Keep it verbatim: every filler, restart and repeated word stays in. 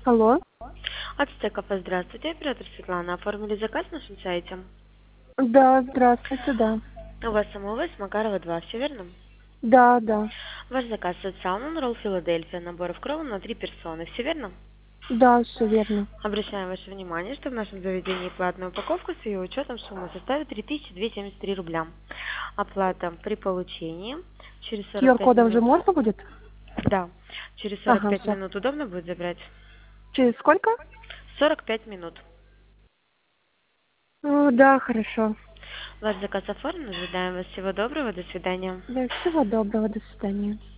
Алло. Ацтекафе, здравствуйте. Оператор Светлана. Оформили заказ на нашем сайте? Да, здравствуйте, да. У вас СМВ Макарова два, все верно? Да, да. Ваш заказ от Salmon Roll Филадельфия, наборов кровом на три персоны, все верно? Да, все верно. Обращаем ваше внимание, что в нашем заведении платная упаковка с ее учетом сумма составит три тысячи двести семьдесят три рубля. Оплата при получении через сорок пять Q R-кодом же минут. можно будет? Да, через сорок Ага, пять все. минут удобно будет забрать? Через сколько? сорок пять минут. О, да, хорошо. Ваш заказ оформлен. Ожидаем вас. Всего доброго. До свидания. Да, всего доброго, до свидания.